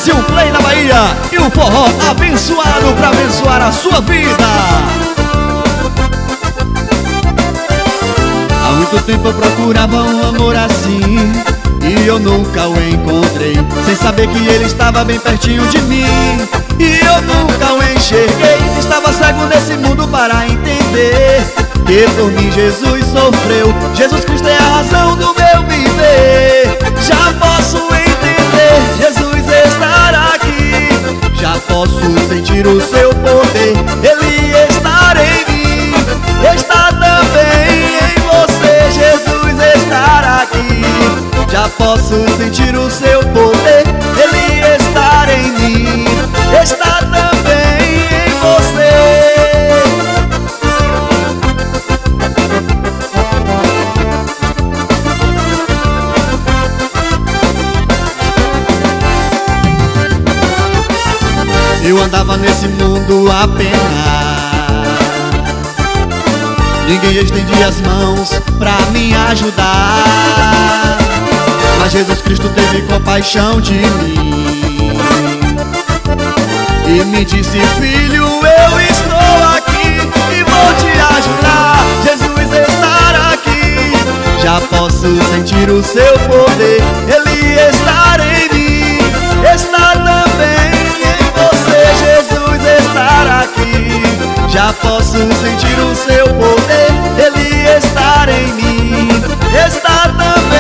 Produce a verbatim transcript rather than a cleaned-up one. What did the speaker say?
Desce o play na Bahia e o forró abençoado pra abençoar a sua vida. Há muito tempo eu procurava um amor assim e eu nunca o encontrei, sem saber que ele estava bem pertinho de mim. E eu nunca o enxerguei, estava cego nesse mundo para entender que por mim Jesus sofreu. Jesus Cristo é a razão do meu viver. Já posso entender, Jesus estar aqui. Já posso sentir o seu poder, Ele está em mim, está também em você. Jesus estar aqui. Já posso sentir o seu poder, Ele está em mim, está também em você. Eu andava nesse mundo a penar, ninguém estendia as mãos pra me ajudar, mas Jesus Cristo teve compaixão de mim e me disse: filho, eu estou aqui e vou te ajudar. Jesus estar aqui, já posso sentir o seu poder, Ele está em mim, está também em você. Jesus estar aqui, já posso sentir o seu poder, Ele está em mim, está também